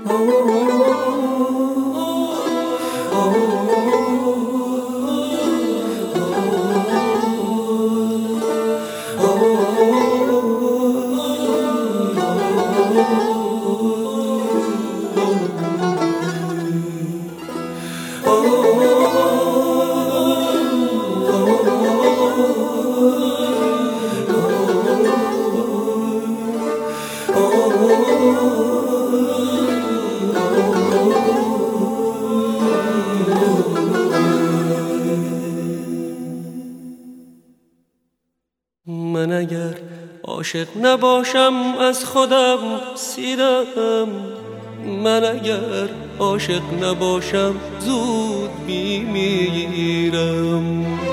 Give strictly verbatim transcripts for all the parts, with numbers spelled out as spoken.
من اگر عاشق نباشم از خودم سیرم، من اگر عاشق نباشم زود میمیرم.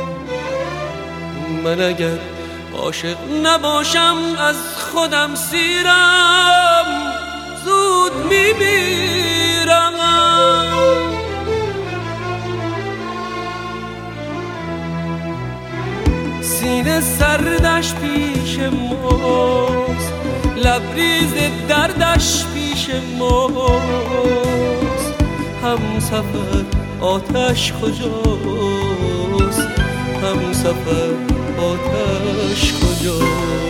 من اگر عاشق نباشم از خودم سیرم، زود میمیرم. سینه سردش پیش ماست، لبریز دردش پیش ماست. هم سفر آتش کجاست، هم سفر آتش کجاست.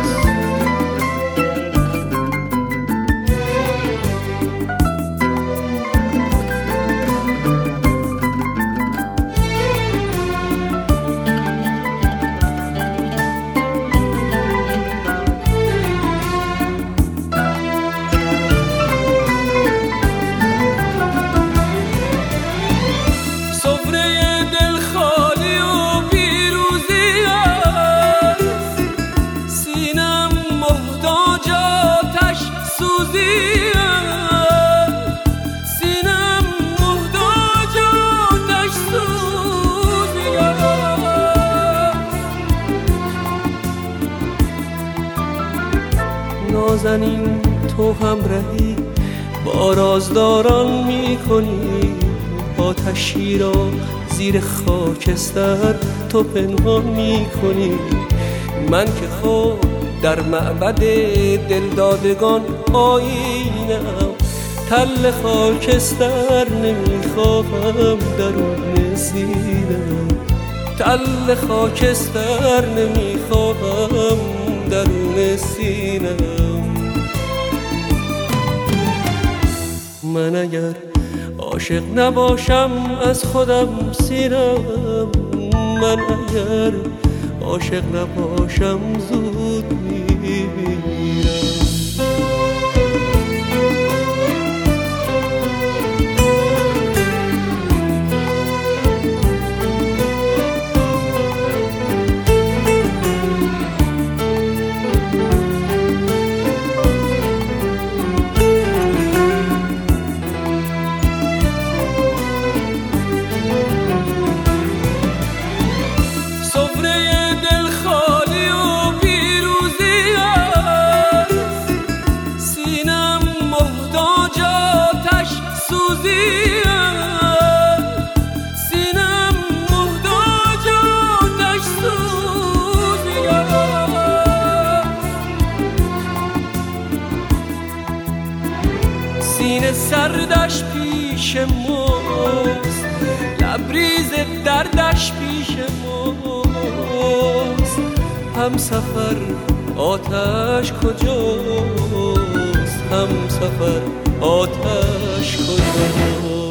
نازنین تو همراهی با رازداران میکنی، آتشی را زیر خاکستر تو پنهان میکنی. من که خود در معبد دلدادگان آیینم، تل خاکستر نمیخواهم درون سینم، تل خاکستر نمیخواهم درون سینم. من اگر عاشق نباشم از خودم سیرم، من اگر عاشق نباشم زود میمیرم. سینه سردش پیش ماست، لبریز دردش پیش ماست. هم سفر آتش کجاست، هم سفر آتش کجاست.